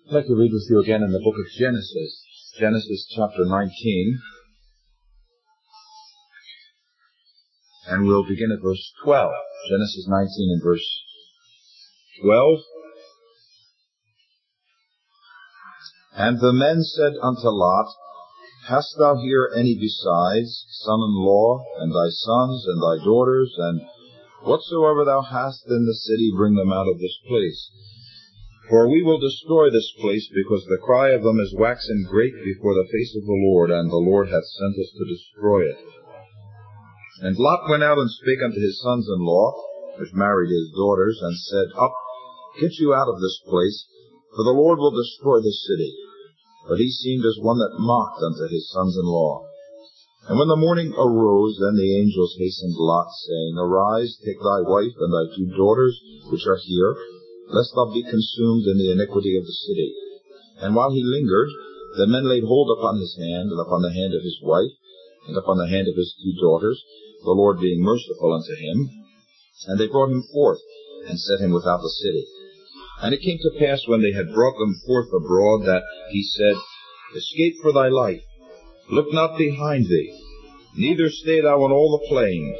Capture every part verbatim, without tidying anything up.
I'd like to read with you again in the book of Genesis, Genesis chapter nineteen, and we'll begin at verse twelve. Genesis nineteen and verse twelve. And the men said unto Lot, Hast thou here any besides, son-in-law, and thy sons, and thy daughters, and whatsoever thou hast in the city, bring them out of this place? For we will destroy this place, because the cry of them is waxen great before the face of the Lord, and the Lord hath sent us to destroy it. And Lot went out and spake unto his sons-in-law, which married his daughters, and said, Up, get you out of this place, for the Lord will destroy this city. But he seemed as one that mocked unto his sons-in-law. And when the morning arose, then the angels hastened Lot, saying, Arise, take thy wife and thy two daughters, which are here, lest thou be consumed in the iniquity of the city. And while he lingered, the men laid hold upon his hand, and upon the hand of his wife, and upon the hand of his two daughters, the Lord being merciful unto him. And they brought him forth, and set him without the city. And it came to pass, when they had brought them forth abroad, that he said, Escape for thy life, look not behind thee, neither stay thou in all the plain,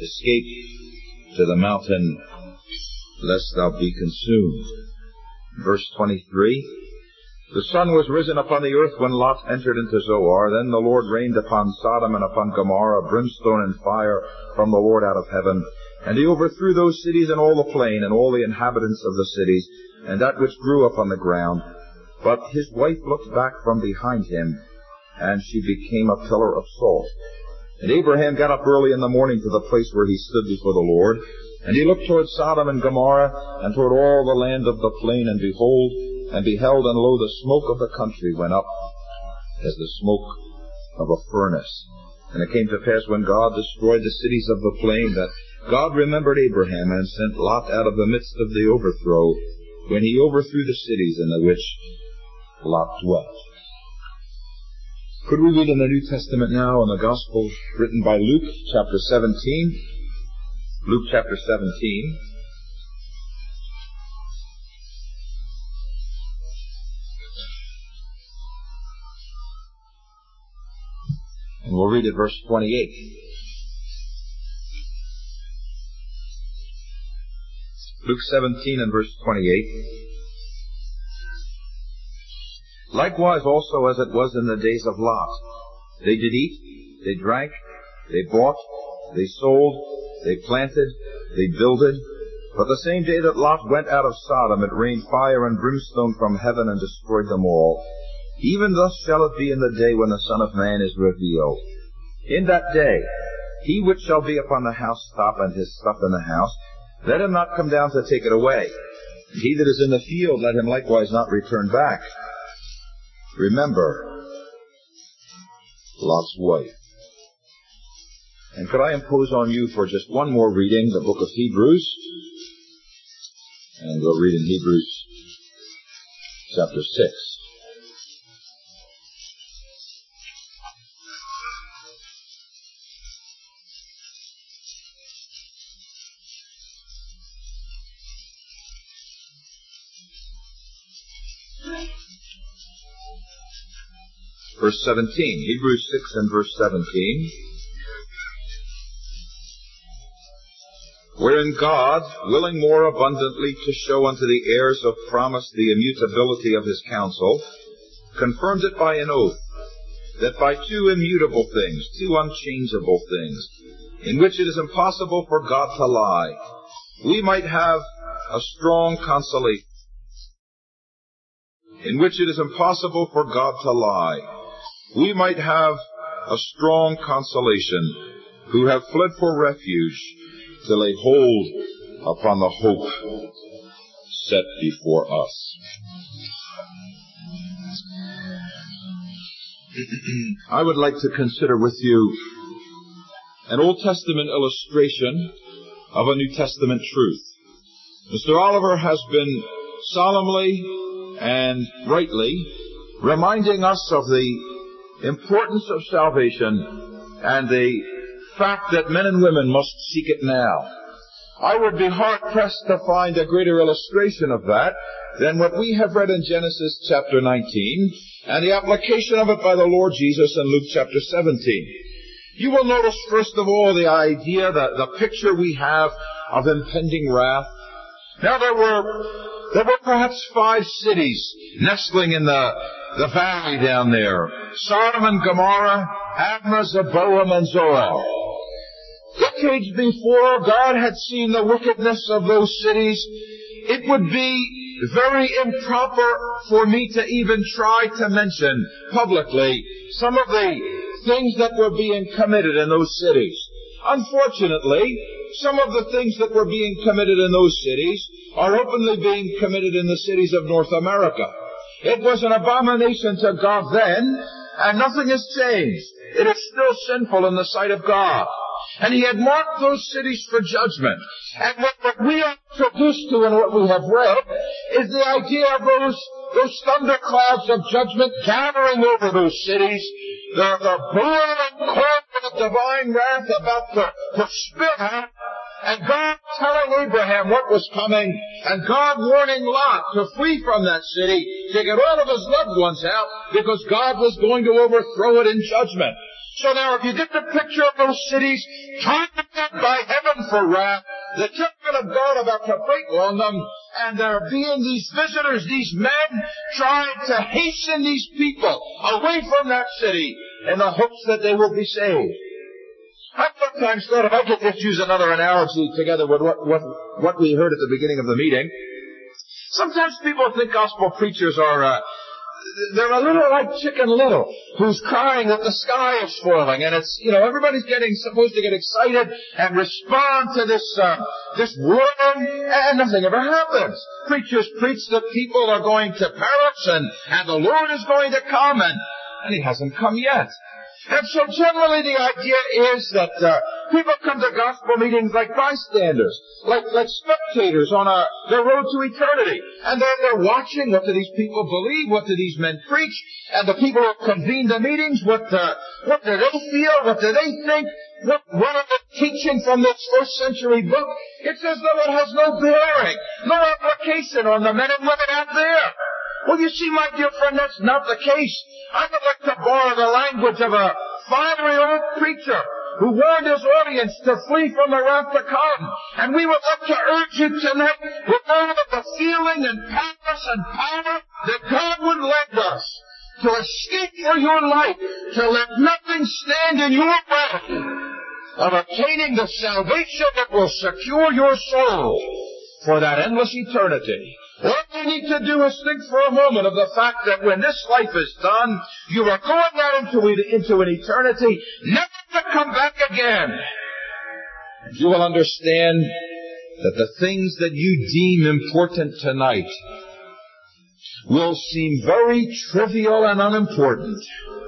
escape to the mountain, lest thou be consumed. Verse twenty-three, The sun was risen upon the earth when Lot entered into Zoar. Then the Lord rained upon Sodom and upon Gomorrah brimstone and fire from the Lord out of heaven. And he overthrew those cities and all the plain, and all the inhabitants of the cities, and that which grew upon the ground. But his wife looked back from behind him, and she became a pillar of salt. And Abraham got up early in the morning to the place where he stood before the Lord. And he looked toward Sodom and Gomorrah, and toward all the land of the plain, and behold, and beheld, and lo, the smoke of the country went up as the smoke of a furnace. And it came to pass, when God destroyed the cities of the plain, that God remembered Abraham, and sent Lot out of the midst of the overthrow, when he overthrew the cities in the which Lot dwelt. Could we read in the New Testament now in the Gospel written by Luke, chapter seventeen? Luke chapter seventeen. And we'll read at verse twenty-eight. Luke seventeen and verse twenty-eight. Likewise also as it was in the days of Lot. They did eat, they drank, they bought, they sold, they planted, they builded. But the same day that Lot went out of Sodom, it rained fire and brimstone from heaven and destroyed them all. Even thus shall it be in the day when the Son of Man is revealed. In that day, he which shall be upon the housetop and his stuff in the house, let him not come down to take it away. And he that is in the field, let him likewise not return back. Remember Lot's wife. And could I impose on you for just one more reading, the book of Hebrews? And we'll read in Hebrews chapter six. Verse seventeen, Hebrews six and verse seventeen. Wherein God, willing more abundantly to show unto the heirs of promise the immutability of his counsel, confirmed it by an oath, that by two immutable things, two unchangeable things, in which it is impossible for God to lie, we might have a strong consolation. In which it is impossible for God to lie, we might have a strong consolation, who have fled for refuge, to lay hold upon the hope set before us. I would like to consider with you an Old Testament illustration of a New Testament truth. Mister Oliver has been solemnly and rightly reminding us of the importance of salvation and the fact that men and women must seek it now. I would be hard-pressed to find a greater illustration of that than what we have read in Genesis chapter nineteen and the application of it by the Lord Jesus in Luke chapter seventeen. You will notice, first of all, the idea, the, the picture we have of impending wrath. Now, there were, there were perhaps five cities nestling in the, the valley down there. Sodom and Gomorrah, Admah, Zeboam, and Zoar. Decades before God had seen the wickedness of those cities, it would be very improper for me to even try to mention publicly some of the things that were being committed in those cities. Unfortunately, some of the things that were being committed in those cities are openly being committed in the cities of North America. It was an abomination to God then, and nothing has changed. It is still sinful in the sight of God. And He had marked those cities for judgment. And what, what we are introduced to and what we have read is the idea of those, those thunderclouds of judgment gathering over those cities, the, the boiling cold of the divine wrath about to, to spill out, and God telling Abraham what was coming, and God warning Lot to flee from that city, to get all of his loved ones out, because God was going to overthrow it in judgment. So now, if you get the picture of those cities targeted by heaven for wrath, the children of God about to break on them, and there being these visitors, these men, trying to hasten these people away from that city in the hopes that they will be saved. I've sometimes thought if I could just use another analogy together with what, what, what we heard at the beginning of the meeting. Sometimes people think gospel preachers are, uh, they're a little like Chicken Little, who's crying that the sky is falling, and it's, you know, everybody's getting, supposed to get excited and respond to this, uh, this warning, and nothing ever happens. Preachers preach that people are going to perish, and, and the Lord is going to come, and, and He hasn't come yet. And so generally the idea is that uh, people come to gospel meetings like bystanders, like like spectators on a, their road to eternity. And they're, they're watching, what do these people believe, what do these men preach, and the people who convene the meetings, what uh, what do they feel, what do they think, what, what are they teaching from this first century book? It's as though it has no bearing, no application on the men and women out there. Well, you see, my dear friend, that's not the case. I would like to borrow the language of a five-year-old preacher who warned his audience to flee from the wrath to come. And we would like to urge you tonight, with all of the feeling and pathos and power that God would lend us, to escape for your life, to let nothing stand in your way of obtaining the salvation that will secure your soul for that endless eternity. All you need to do is think for a moment of the fact that when this life is done, you are going out into, into an eternity, never to come back again. And you will understand that the things that you deem important tonight will seem very trivial and unimportant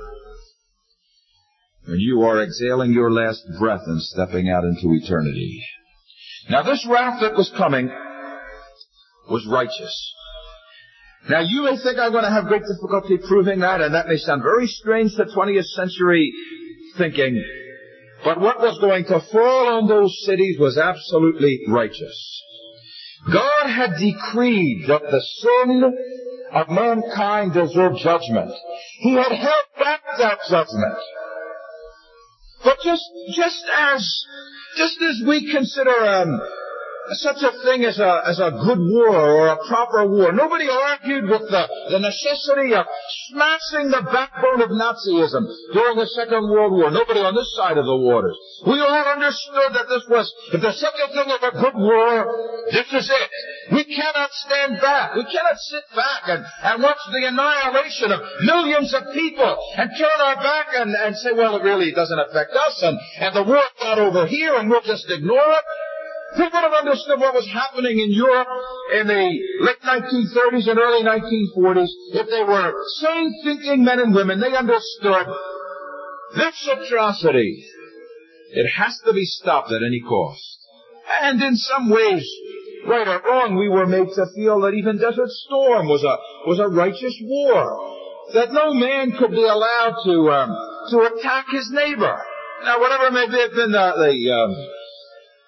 when you are exhaling your last breath and stepping out into eternity. Now, this wrath that was coming was righteous. Now, you may think I'm going to have great difficulty proving that, and that may sound very strange to twentieth century thinking, but what was going to fall on those cities was absolutely righteous. God had decreed that the sin of mankind deserved judgment. He had held back that judgment. But just, just as, just as we consider, um, such a thing as a, as a good war or a proper war. Nobody argued with the, the necessity of smashing the backbone of Nazism during the Second World War. Nobody on this side of the waters. We all understood that this was, if there's such a thing as a good war, this is it. We cannot stand back. We cannot sit back and, and watch the annihilation of millions of people and turn our back and, and say, well, it really doesn't affect us, and, and the war's not over here and we'll just ignore it. Who would have understood what was happening in Europe in the late nineteen thirties and early nineteen forties if they were sane thinking men and women? They understood this atrocity. It has to be stopped at any cost. And in some ways, right or wrong, we were made to feel that even Desert Storm was a was a righteous war. That no man could be allowed to um, to attack his neighbor. Now, whatever may have been the, the um,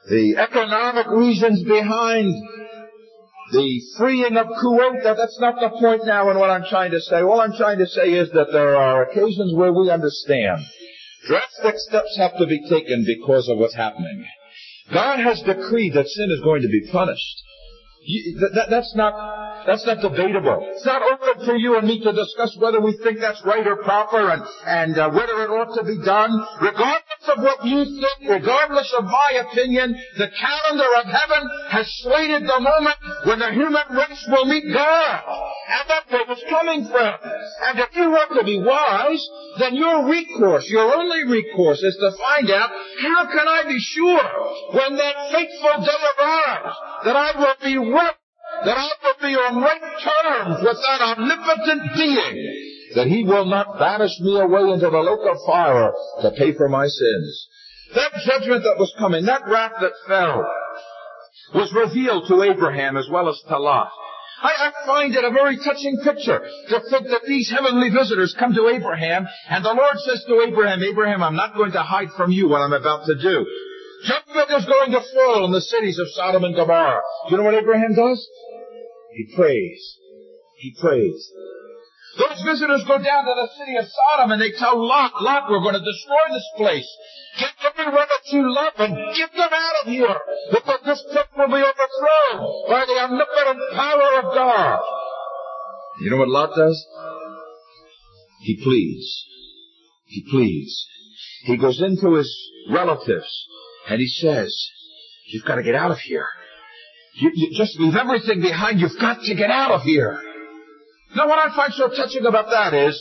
the economic reasons behind the freeing of Kuwait, that, that's not the point now in what I'm trying to say. All I'm trying to say is that there are occasions where we understand drastic steps have to be taken because of what's happening. God has decreed that sin is going to be punished. You, that, that, that's not that's not debatable. It's not open for you and me to discuss whether we think that's right or proper and, and uh, whether it ought to be done. Regardless of what you think, regardless of my opinion, the calendar of heaven has slated the moment when the human race will meet God. And that's where it's coming from. And if you want to be wise, then your recourse, your only recourse, is to find out, how can I be sure when that fateful day arrives that I will be right, that I will be on right terms with that omnipotent being, that He will not banish me away into the lake of fire to pay for my sins. That judgment that was coming, that wrath that fell, was revealed to Abraham as well as to Lot. I, I find it a very touching picture to think that these heavenly visitors come to Abraham, and the Lord says to Abraham, Abraham, I'm not going to hide from you what I'm about to do. Judgment is going to fall in the cities of Sodom and Gomorrah. Do you know what Abraham does? He prays. He prays. Those visitors go down to the city of Sodom and they tell Lot, Lot, we're going to destroy this place. Get everyone that you love and get them out of here, because this place will be overthrown by the omnipotent power of God. You know what Lot does? He pleads. He pleads. He goes into his relatives and he says, you've got to get out of here. You, you just leave everything behind. You've got to get out of here. Now, what I find so touching about that is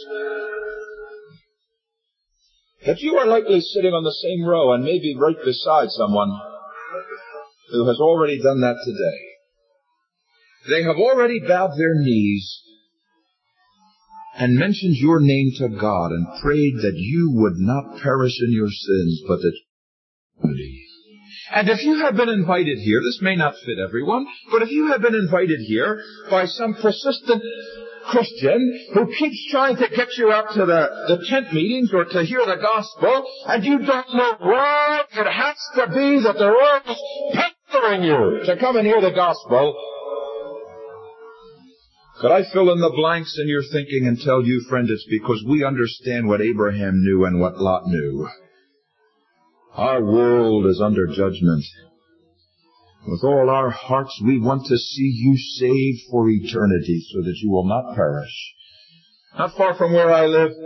that you are likely sitting on the same row and maybe right beside someone who has already done that today. They have already bowed their knees and mentioned your name to God and prayed that you would not perish in your sins, but that you would. And if you have been invited here, this may not fit everyone, but if you have been invited here by some persistent Christian who keeps trying to get you out to the, the tent meetings or to hear the gospel, and you don't know why it has to be that they're always pestering you to come and hear the gospel, could I fill in the blanks in your thinking and tell you, friend, it's because we understand what Abraham knew and what Lot knew. Our world is under judgment. With all our hearts, we want to see you saved for eternity so that you will not perish. Not far from where I live,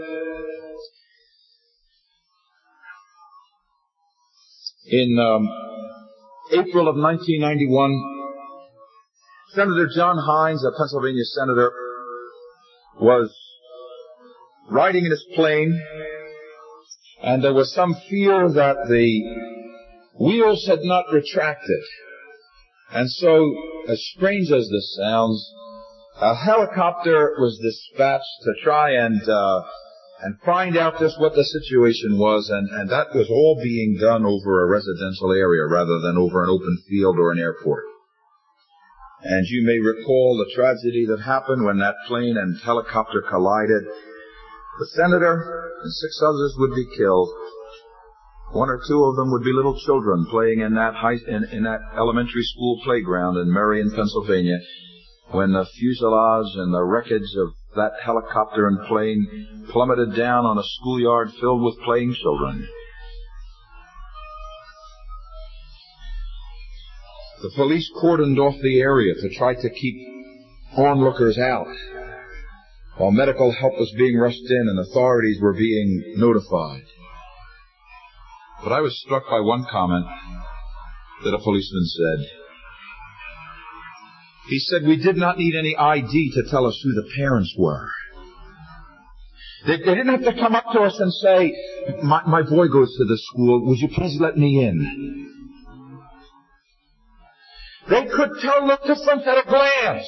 in um, April of nineteen ninety-one, Senator John Hines, a Pennsylvania senator, was riding in his plane, and there was some fear that the wheels had not retracted. And so, as strange as this sounds, a helicopter was dispatched to try and uh, and find out just what the situation was, and, and that was all being done over a residential area rather than over an open field or an airport. And you may recall the tragedy that happened when that plane and helicopter collided. The senator and six others would be killed. One or two of them would be little children playing in that high, in, in that elementary school playground in Marion, Pennsylvania, when the fuselage and the wreckage of that helicopter and plane plummeted down on a schoolyard filled with playing children. The police cordoned off the area to try to keep onlookers out, while medical help was being rushed in and authorities were being notified. But I was struck by one comment that a policeman said. He said, we did not need any I D to tell us who the parents were. They, they didn't have to come up to us and say, my, my boy goes to this school, would you please let me in? They could tell the difference at a glance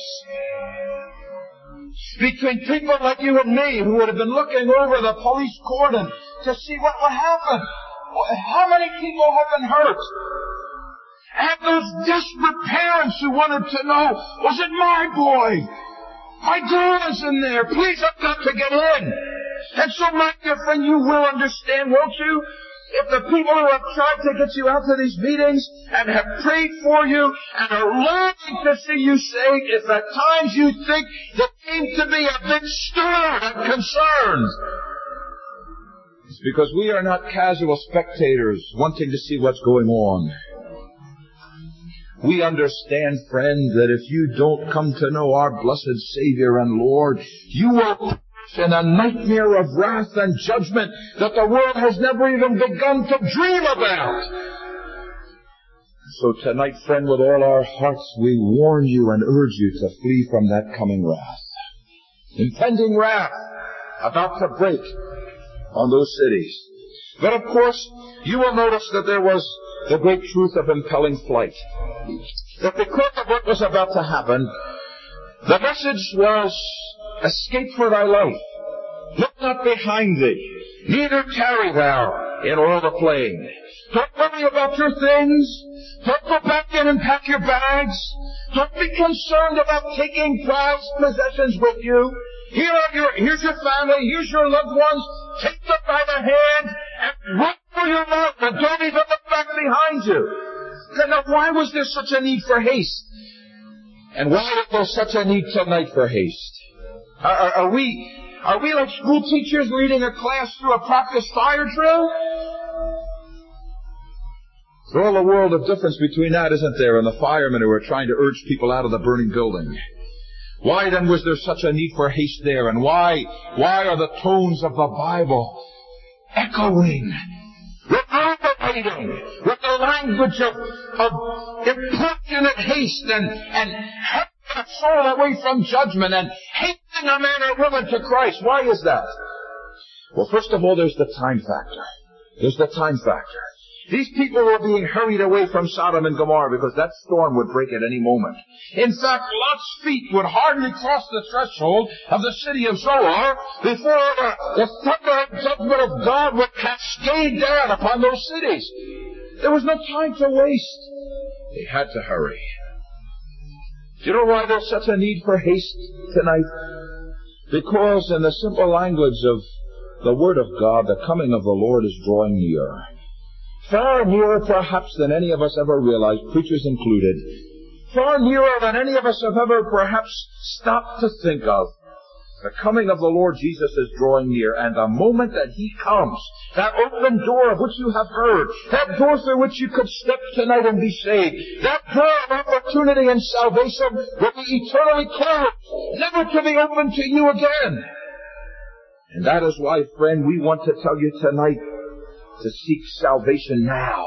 between people like you and me who would have been looking over the police cordon to see what would happen. How many people have been hurt? And those desperate parents who wanted to know, was it my boy? My girl is in there. Please, I've got to get in. And so, my dear friend, you will understand, won't you, If the people who have tried to get you out to these meetings and have prayed for you and are longing to see you saved, if at times you think they seem to be a bit stirred and concerned, it's because we are not casual spectators wanting to see what's going on. We understand, friend, that if you don't come to know our blessed Savior and Lord, you will perish in a nightmare of wrath and judgment that the world has never even begun to dream about. So tonight, friend, with all our hearts, we warn you and urge you to flee from that coming wrath. Impending wrath about to break on those cities. But of course, you will notice that there was the great truth of impelling flight. That because of what was about to happen, the message was, escape for thy life. Look not behind thee, neither tarry thou in all the plain. Don't worry about your things. Don't go back in and pack your bags. Don't be concerned about taking prized possessions with you. Here are your, here's your family, here's your loved ones. Take them by the hand and run for your life and don't even look back behind you. Now, why was there such a need for haste? And why is there such a need tonight for haste? Are, are, are we are we like school teachers leading a class through a practice fire drill? There's all a world of difference between that, isn't there, and the firemen who are trying to urge people out of the burning building. Why then was there such a need for haste there? And why, why are the tones of the Bible echoing, reverberating with the language of, of importunate haste and, and hurrying a soul away from judgment and hastening a man or woman to Christ? Why is that? Well, first of all, there's the time factor. There's the time factor. These people were being hurried away from Sodom and Gomorrah because that storm would break at any moment. In fact, Lot's feet would hardly cross the threshold of the city of Zoar before the, the thunder and judgment of God would cascade down upon those cities. There was no time to waste. They had to hurry. Do you know why there's such a need for haste tonight? Because in the simple language of the Word of God, the coming of the Lord is drawing near. Far nearer, perhaps, than any of us ever realized, preachers included. Far nearer than any of us have ever, perhaps, stopped to think of. The coming of the Lord Jesus is drawing near, and the moment that He comes, that open door of which you have heard, that door through which you could step tonight and be saved, that door of opportunity and salvation will be eternally closed, never to be opened to you again. And that is why, friend, we want to tell you tonight to seek salvation now.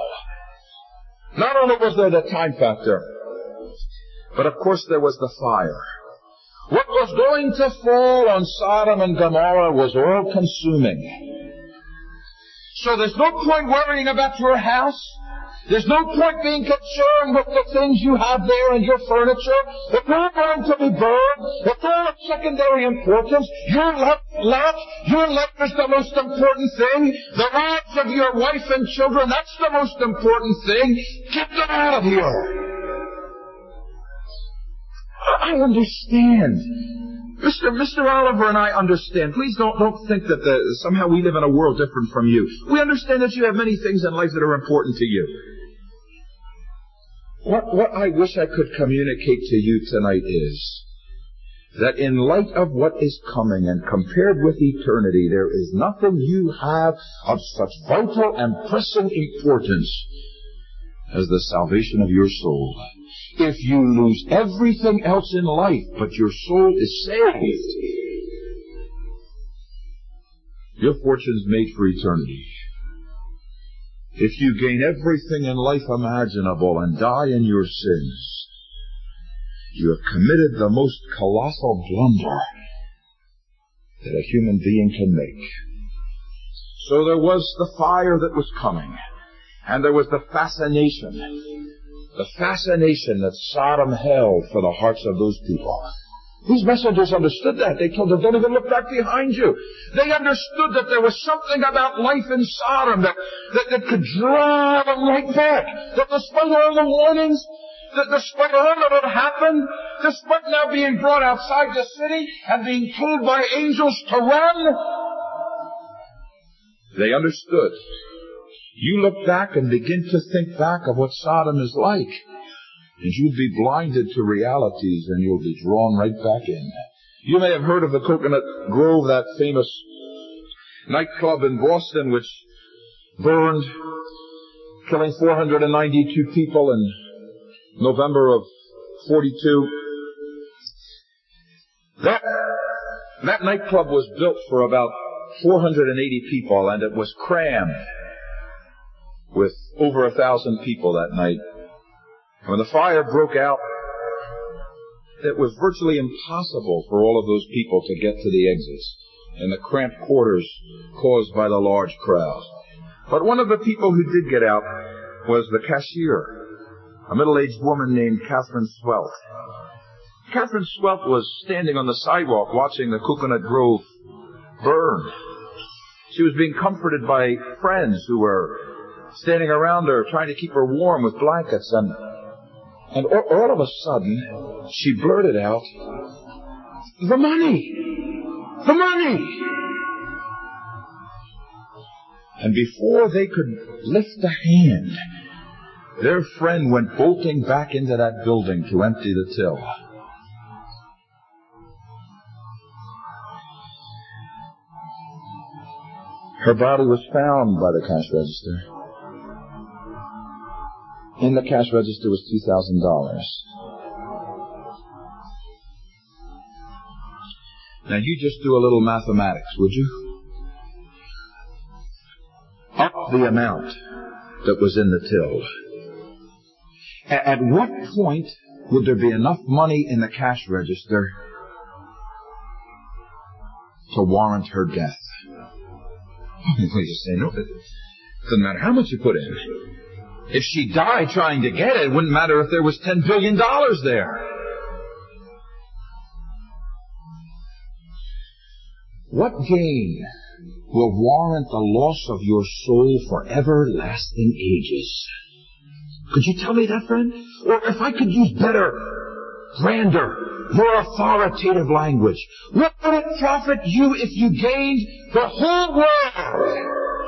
Not only was there the time factor, but of course there was the fire. What was going to fall on Sodom and Gomorrah was all consuming. So there's no point worrying about your house. There's no point being concerned with the things you have there and your furniture. If they're going to be burned, if they're of secondary importance, your life, your life is the most important thing. The lives of your wife and children, that's the most important thing. Get them out of here. I understand. Mister Mister Oliver and I understand. Please don't, don't think that the, somehow we live in a world different from you. We understand that you have many things in life that are important to you. What, what I wish I could communicate to you tonight is that in light of what is coming and compared with eternity, there is nothing you have of such vital and pressing importance as the salvation of your soul. If you lose everything else in life, but your soul is saved, your fortune's made for eternity. If you gain everything in life imaginable and die in your sins, you have committed the most colossal blunder that a human being can make. So there was the fire that was coming, and there was the fascination. The fascination that Sodom held for the hearts of those people. These messengers understood that. They told them, don't even look back behind you. They understood that there was something about life in Sodom that, that, that could draw them right back. That despite all the warnings, that despite all that had happened, despite now being brought outside the city and being told by angels to run, they understood You look back and begin to think back of what Sodom is like, and you'll be blinded to realities, and you'll be drawn right back in. You may have heard of the Coconut Grove, that famous nightclub in Boston, which burned, killing four hundred ninety-two people in November of forty-two. That, that nightclub was built for about four hundred eighty people, and it was crammed with over a thousand people that night. When the fire broke out, it was virtually impossible for all of those people to get to the exits in the cramped quarters caused by the large crowd. But one of the people who did get out was the cashier, a middle-aged woman named Catherine Swelt. Catherine Swelt was standing on the sidewalk watching the Coconut Grove burn. She was being comforted by friends who were standing around her, trying to keep her warm with blankets, and and all, all of a sudden, she blurted out, "The money! The money!" And before they could lift a hand, their friend went bolting back into that building to empty the till. Her body was found by the cash register. In the cash register was two thousand dollars. Now you just do a little mathematics, would you? Up the amount that was in the till. At what point would there be enough money in the cash register to warrant her death? You say, no, it doesn't matter how much you put in. If she died trying to get it, it wouldn't matter if there was ten billion dollars there. What gain will warrant the loss of your soul for everlasting ages? Could you tell me that, friend? Or if I could use better, grander, more authoritative language, what would it profit you if you gained the whole world,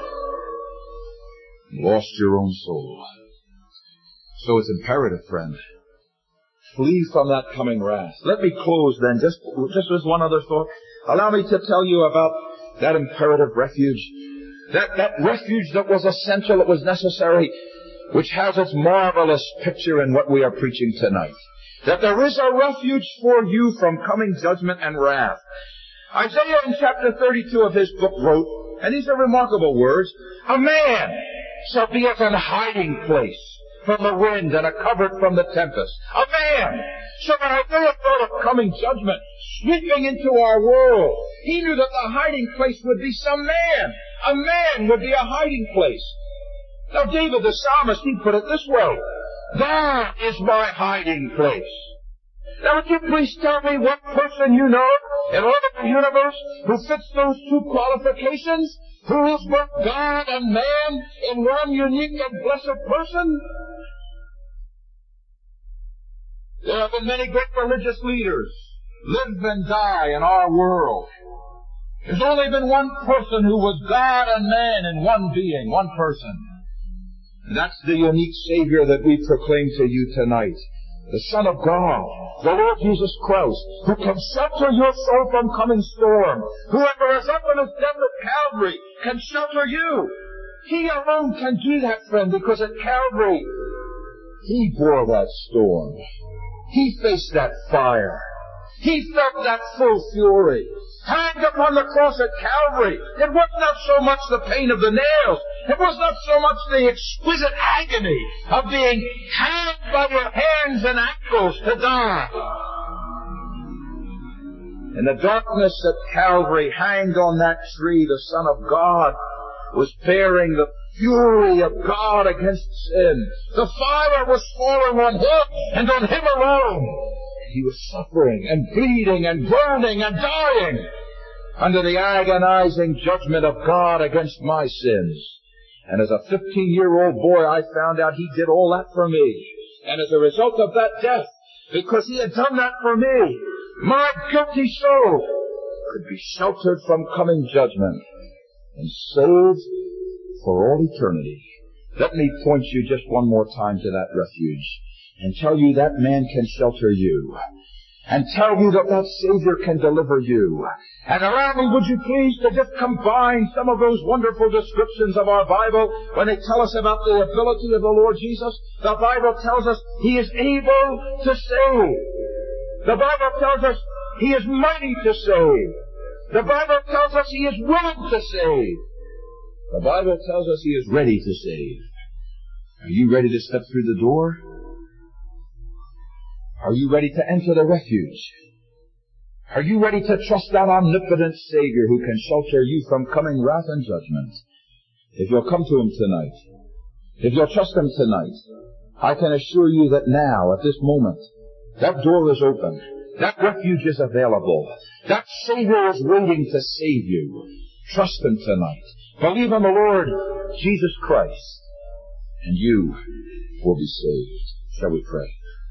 lost your own soul? So it's imperative, friend, flee from that coming wrath. Let me close then, just, just as one other thought. Allow me to tell you about that imperative refuge. That, that refuge that was essential, it was necessary, which has its marvelous picture in what we are preaching tonight. That there is a refuge for you from coming judgment and wrath. Isaiah in chapter thirty-two of his book wrote, and these are remarkable words, "A man shall be as an hiding place from the wind and a covert from the tempest." A man! So when Isaiah thought of coming judgment sweeping into our world, he knew that the hiding place would be some man. A man would be a hiding place. Now David the psalmist, he put it this way, "God is my hiding place." Now would you please tell me what person you know in all of the universe who fits those two qualifications? Who is both God and man in one unique and blessed person? There have been many great religious leaders live and die in our world. There's only been one person who was God and man in one being, one person. And that's the unique Savior that we proclaim to you tonight. The Son of God, the Lord Jesus Christ, who can shelter your soul from coming storm. Whoever is up in his death at Calvary can shelter you. He alone can do that, friend, because at Calvary, he bore that storm. He faced that fire. He felt that full fury. Hanged upon the cross at Calvary, it was not so much the pain of the nails. It was not so much the exquisite agony of being hanged by your hands and ankles to die. In the darkness at Calvary, hanged on that tree, the Son of God was bearing the fury of God against sin. The fire was falling on him and on him alone. He was suffering and bleeding and burning and dying under the agonizing judgment of God against my sins. And as a fifteen-year-old boy, I found out he did all that for me. And as a result of that death, because he had done that for me, my guilty soul could be sheltered from coming judgment and saved for all eternity. Let me point you just one more time to that refuge and tell you that man can shelter you. And tell you that that Savior can deliver you. And allow me, would you please, to just combine some of those wonderful descriptions of our Bible when they tell us about the ability of the Lord Jesus. The Bible tells us He is able to save. The Bible tells us He is mighty to save. The Bible tells us He is willing to save. The Bible tells us He is ready to save. Are you ready to step through the door? Are you ready to enter the refuge? Are you ready to trust that omnipotent Savior who can shelter you from coming wrath and judgment? If you'll come to Him tonight, if you'll trust Him tonight, I can assure you that now, at this moment, that door is open. That refuge is available. That Savior is waiting to save you. Trust Him tonight. Believe in the Lord Jesus Christ, and you will be saved. Shall we pray?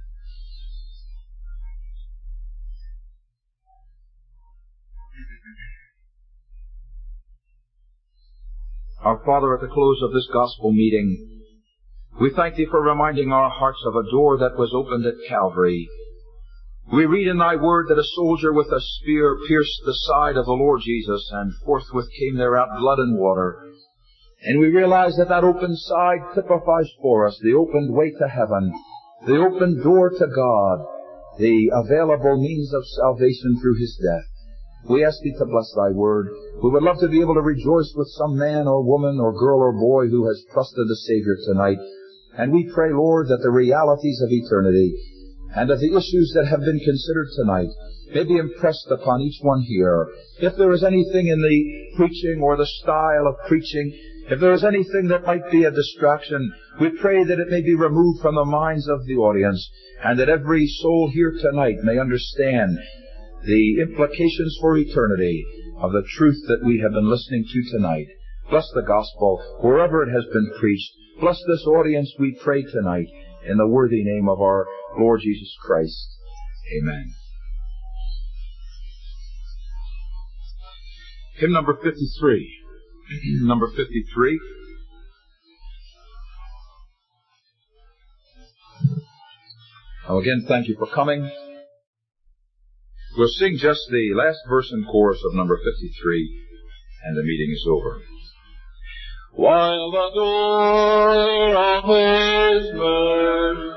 Our Father, at the close of this gospel meeting, we thank Thee for reminding our hearts of a door that was opened at Calvary. We read in Thy Word that a soldier with a spear pierced the side of the Lord Jesus, and forthwith came there out blood and water. And we realize that that open side typifies for us the opened way to heaven, the open door to God, the available means of salvation through His death. We ask Thee to bless Thy Word. We would love to be able to rejoice with some man or woman or girl or boy who has trusted the Savior tonight. And we pray, Lord, that the realities of eternity and of the issues that have been considered tonight may be impressed upon each one here. If there is anything in the preaching or the style of preaching, if there is anything that might be a distraction, we pray that it may be removed from the minds of the audience, and that every soul here tonight may understand the implications for eternity of the truth that we have been listening to tonight. Bless the gospel wherever it has been preached. Bless this audience, we pray tonight, in the worthy name of our Lord Jesus Christ. Amen. Hymn number fifty-three. Number fifty-three. Oh, again, thank you for coming. We'll sing just the last verse and chorus of number fifty-three, and the meeting is over. While the door of His mercy